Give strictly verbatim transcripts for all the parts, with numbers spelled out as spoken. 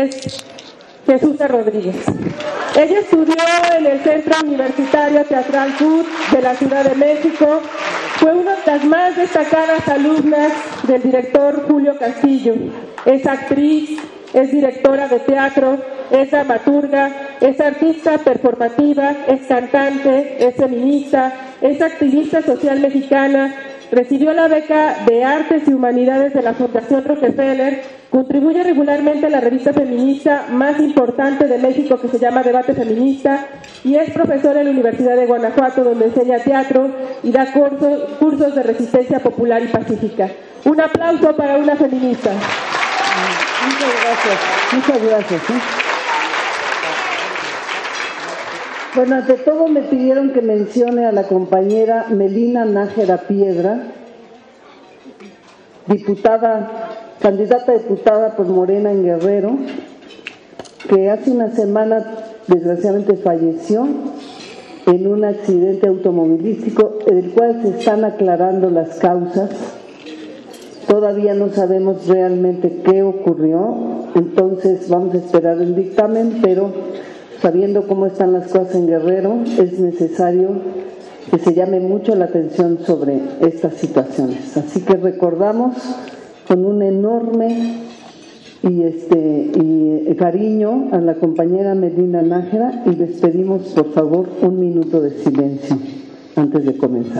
es Jesús Rodríguez. Ella estudió en el Centro Universitario Teatral C U T de la Ciudad de México. Fue una de las más destacadas alumnas del director Julio Castillo. Es actriz, es directora de teatro, es dramaturga, es artista performativa, es cantante, es feminista, es activista social mexicana. Recibió la beca de Artes y Humanidades de la Fundación Rockefeller, contribuye regularmente a la revista feminista más importante de México que se llama Debate Feminista y es profesora en la Universidad de Guanajuato, donde enseña teatro y da cursos, cursos de resistencia popular y pacífica. Un aplauso para una feminista. Muchas gracias, muchas gracias. ¿eh? Bueno, ante todo me pidieron que mencione a la compañera Melina Nájera Piedra, diputada, candidata a diputada por Morena en Guerrero, que hace una semana desgraciadamente falleció en un accidente automovilístico del cual se están aclarando las causas. Todavía no sabemos realmente qué ocurrió, entonces vamos a esperar el dictamen, pero sabiendo cómo están las cosas en Guerrero, es necesario que se llame mucho la atención sobre estas situaciones. Así que recordamos con un enorme y este y cariño a la compañera Melina Nájera y les pedimos por favor un minuto de silencio antes de comenzar.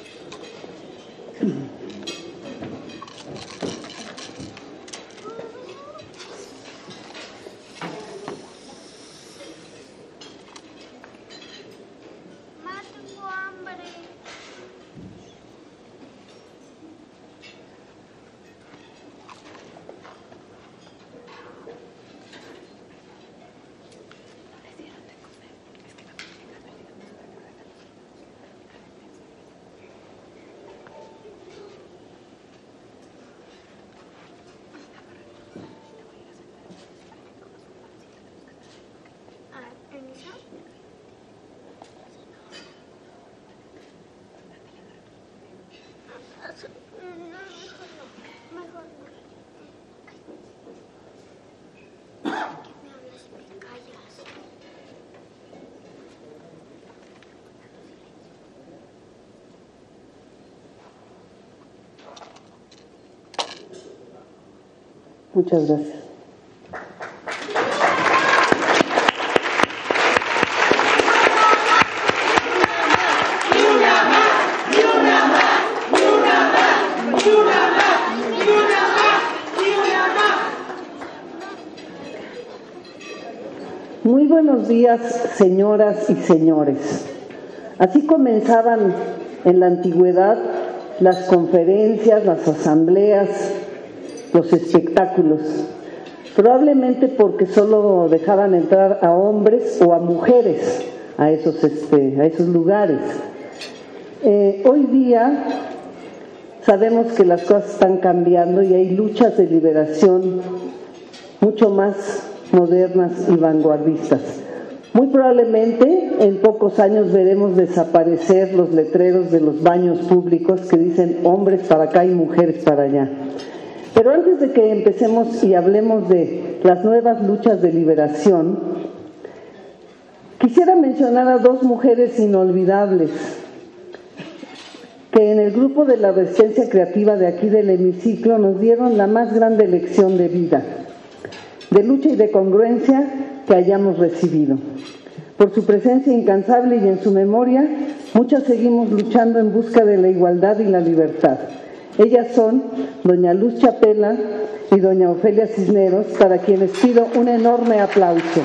Muchas gracias. Muy buenos días, señoras y señores. Así comenzaban en la antigüedad las conferencias, las asambleas, los espectáculos, probablemente porque solo dejaban entrar a hombres o a mujeres a esos, este, a esos lugares. Eh, hoy día sabemos que las cosas están cambiando y hay luchas de liberación mucho más modernas y vanguardistas. Muy probablemente en pocos años veremos desaparecer los letreros de los baños públicos que dicen hombres para acá y mujeres para allá. Pero antes de que empecemos y hablemos de las nuevas luchas de liberación, quisiera mencionar a dos mujeres inolvidables que en el grupo de la Resistencia Creativa de aquí del hemiciclo nos dieron la más grande lección de vida, de lucha y de congruencia que hayamos recibido. Por su presencia incansable y en su memoria, muchas seguimos luchando en busca de la igualdad y la libertad. Ellas son doña Luz Chapela y doña Ofelia Cisneros, para quienes pido un enorme aplauso.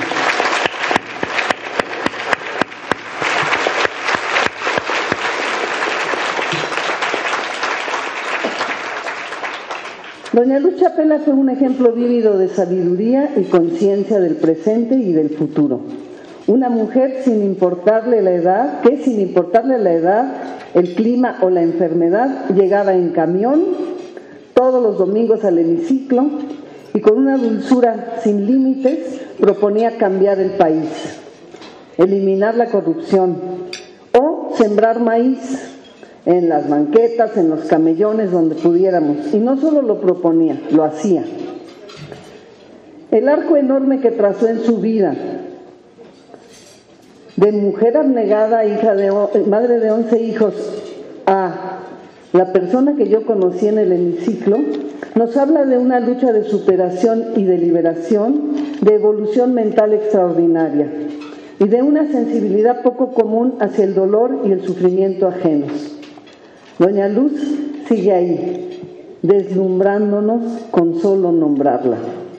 Doña Luz Chapela fue un ejemplo vívido de sabiduría y conciencia del presente y del futuro. Una mujer sin importarle la edad, que sin importarle la edad, el clima o la enfermedad, llegaba en camión todos los domingos al hemiciclo y con una dulzura sin límites proponía cambiar el país, eliminar la corrupción o sembrar maíz en las banquetas, en los camellones, donde pudiéramos. Y no solo lo proponía, lo hacía. El arco enorme que trazó en su vida, de mujer abnegada, hija de, madre de once hijos, a la persona que yo conocí en el hemiciclo, nos habla de una lucha de superación y de liberación, de evolución mental extraordinaria y de una sensibilidad poco común hacia el dolor y el sufrimiento ajenos. Doña Luz sigue ahí, deslumbrándonos con solo nombrarla.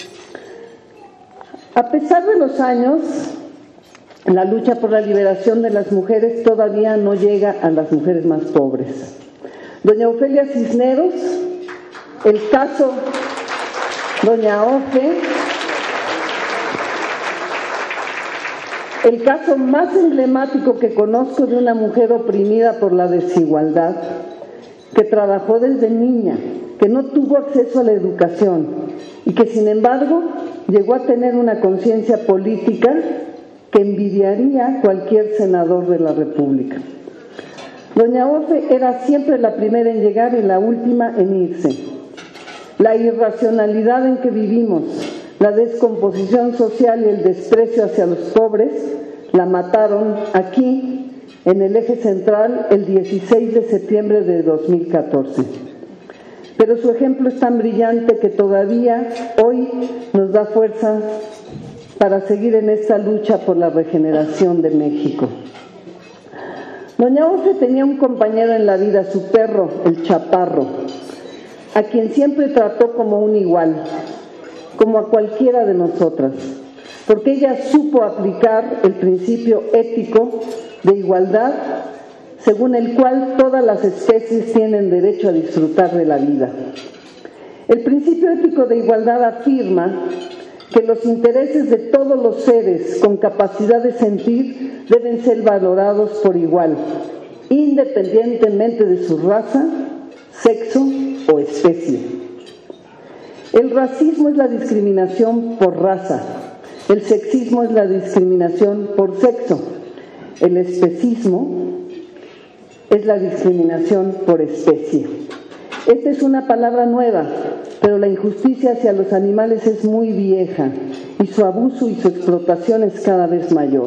A pesar de los años, la lucha por la liberación de las mujeres todavía no llega a las mujeres más pobres. Doña Ofelia Cisneros, el caso Doña Ofe, el caso más emblemático que conozco de una mujer oprimida por la desigualdad, que trabajó desde niña, que no tuvo acceso a la educación y que sin embargo llegó a tener una conciencia política que envidiaría cualquier senador de la República. Doña Ofe era siempre la primera en llegar y la última en irse. La irracionalidad en que vivimos, la descomposición social y el desprecio hacia los pobres la mataron aquí, en el eje central, el dieciséis de septiembre de dos mil catorce. Pero su ejemplo es tan brillante que todavía hoy nos da fuerza para seguir en esta lucha por la regeneración de México. Doña Ofe tenía un compañero en la vida, su perro, el Chaparro, a quien siempre trató como un igual, como a cualquiera de nosotras, porque ella supo aplicar el principio ético de igualdad, según el cual todas las especies tienen derecho a disfrutar de la vida. El principio ético de igualdad afirma que los intereses de todos los seres con capacidad de sentir deben ser valorados por igual, independientemente de su raza, sexo o especie. El racismo es la discriminación por raza, el sexismo es la discriminación por sexo, el especismo es la discriminación por especie. Esta es una palabra nueva, pero la injusticia hacia los animales es muy vieja y su abuso y su explotación es cada vez mayor.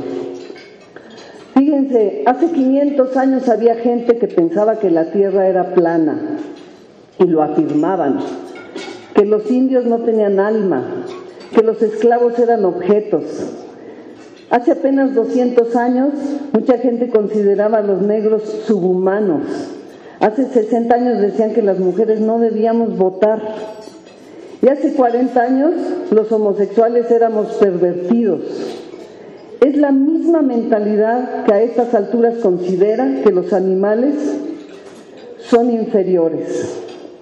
Fíjense, hace quinientos años había gente que pensaba que la tierra era plana y lo afirmaban, que los indios no tenían alma, que los esclavos eran objetos. Hace apenas doscientos años, mucha gente consideraba a los negros subhumanos. Hace sesenta años decían que las mujeres no debíamos votar. Y hace cuarenta años los homosexuales éramos pervertidos. Es la misma mentalidad que a estas alturas considera que los animales son inferiores.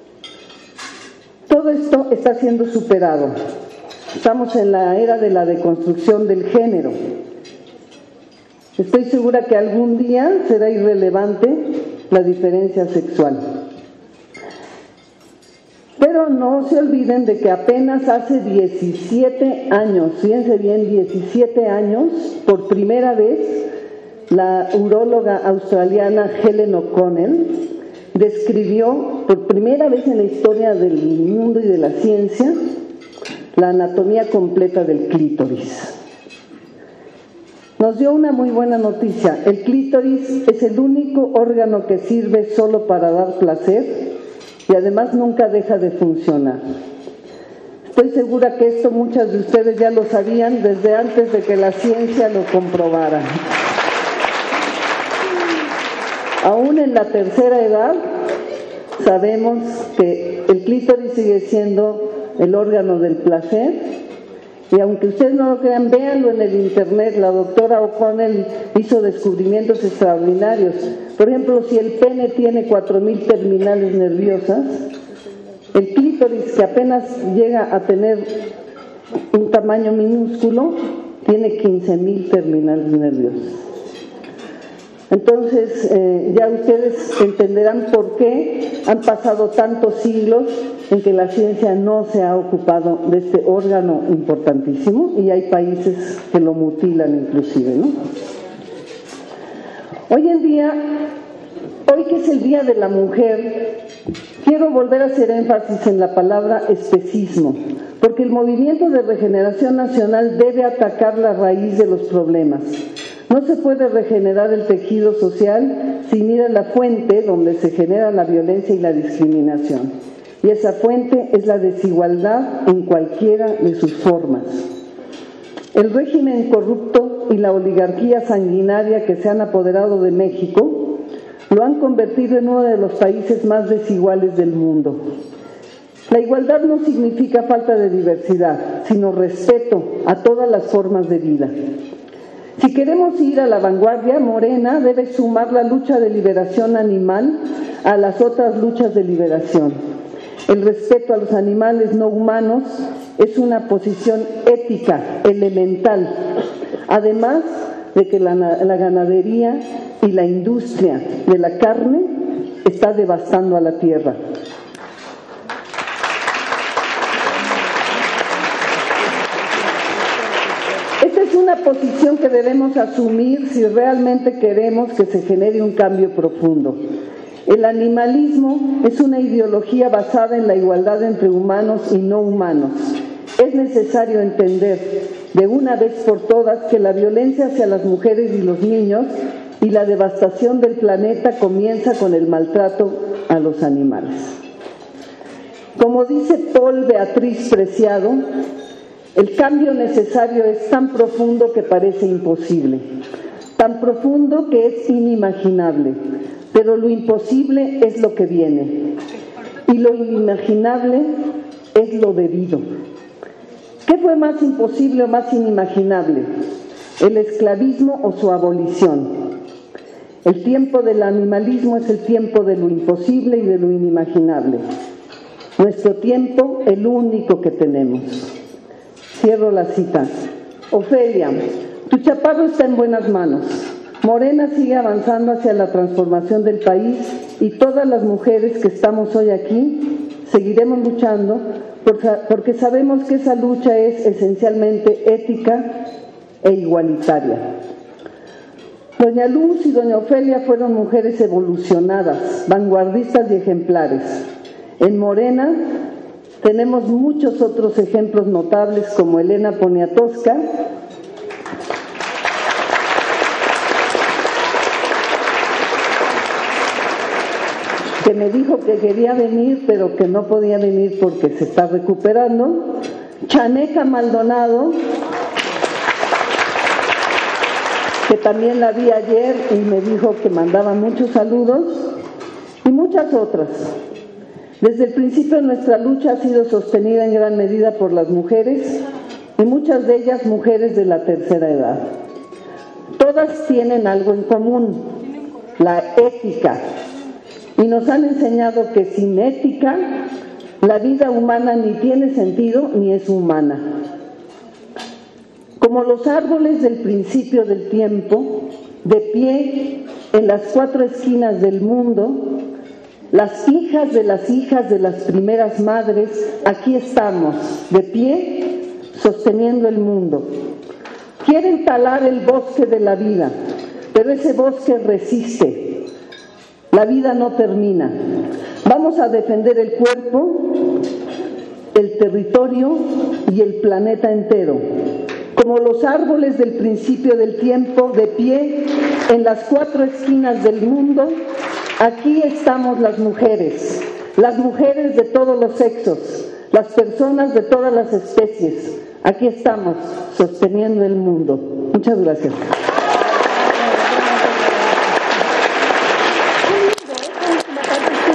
Todo esto está siendo superado. Estamos en la era de la deconstrucción del género. Estoy segura que algún día será irrelevante la diferencia sexual. Pero no se olviden de que apenas hace diecisiete años, fíjense bien, diecisiete años, por primera vez, la uróloga australiana Helen O'Connell describió por primera vez en la historia del mundo y de la ciencia la anatomía completa del clítoris. Nos dio una muy buena noticia. El clítoris es el único órgano que sirve solo para dar placer y además nunca deja de funcionar. Estoy segura que esto muchas de ustedes ya lo sabían desde antes de que la ciencia lo comprobara. Aún en la tercera edad sabemos que el clítoris sigue siendo el órgano del placer, y aunque ustedes no lo crean, véanlo en el internet. La doctora O'Connell hizo descubrimientos extraordinarios. Por ejemplo, si el pene tiene cuatro mil terminales nerviosas, el clítoris, que apenas llega a tener un tamaño minúsculo, tiene quince mil terminales nerviosas. Entonces, eh, ya ustedes entenderán por qué han pasado tantos siglos en que la ciencia no se ha ocupado de este órgano importantísimo, y hay países que lo mutilan inclusive, ¿no? Hoy en día, hoy que es el Día de la Mujer, Quiero volver a hacer énfasis en la palabra especismo, porque el movimiento de regeneración nacional debe atacar la raíz de los problemas. No se puede regenerar el tejido social sin ir a la fuente donde se genera la violencia y la discriminación. Y esa fuente es la desigualdad en cualquiera de sus formas. El régimen corrupto y la oligarquía sanguinaria que se han apoderado de México lo han convertido en uno de los países más desiguales del mundo. La igualdad no significa falta de diversidad, sino respeto a todas las formas de vida. Si queremos ir a la vanguardia, Morena debe sumar la lucha de liberación animal a las otras luchas de liberación. El respeto a los animales no humanos es una posición ética elemental, además de que la, la ganadería y la industria de la carne está devastando a la tierra. Esta es una posición que debemos asumir si realmente queremos que se genere un cambio profundo. El animalismo es una ideología basada en la igualdad entre humanos y no humanos. Es necesario entender de una vez por todas que la violencia hacia las mujeres y los niños y la devastación del planeta comienza con el maltrato a los animales. Como dice Paul Beatriz Preciado, el cambio necesario es tan profundo que parece imposible, tan profundo que es inimaginable, pero lo imposible es lo que viene y lo inimaginable es lo debido. ¿Qué fue más imposible o más inimaginable? ¿El esclavismo o su abolición? El tiempo del animalismo es el tiempo de lo imposible y de lo inimaginable. Nuestro tiempo, el único que tenemos. Cierro la cita. Ofelia, tu chaparro está en buenas manos. Morena sigue avanzando hacia la transformación del país y todas las mujeres que estamos hoy aquí seguiremos luchando porque sabemos que esa lucha es esencialmente ética e igualitaria. Doña Luz y doña Ofelia fueron mujeres evolucionadas, vanguardistas y ejemplares. En Morena tenemos muchos otros ejemplos notables como Elena Poniatowska, que me dijo que quería venir, pero que no podía venir porque se está recuperando. Chaneca Maldonado, que también la vi ayer y me dijo que mandaba muchos saludos, y muchas otras. Desde el principio nuestra lucha ha sido sostenida en gran medida por las mujeres, y muchas de ellas mujeres de la tercera edad. Todas tienen algo en común, la ética. Y nos han enseñado que sin ética la vida humana ni tiene sentido ni es humana. Como los árboles del principio del tiempo, de pie en las cuatro esquinas del mundo, las hijas de las hijas de las primeras madres, aquí estamos, de pie, sosteniendo el mundo. Quieren talar el bosque de la vida, pero ese bosque resiste. La vida no termina. Vamos a defender el cuerpo, el territorio y el planeta entero. Como los árboles del principio del tiempo, de pie en las cuatro esquinas del mundo, aquí estamos las mujeres, las mujeres de todos los sexos, las personas de todas las especies. Aquí estamos, sosteniendo el mundo. Muchas gracias.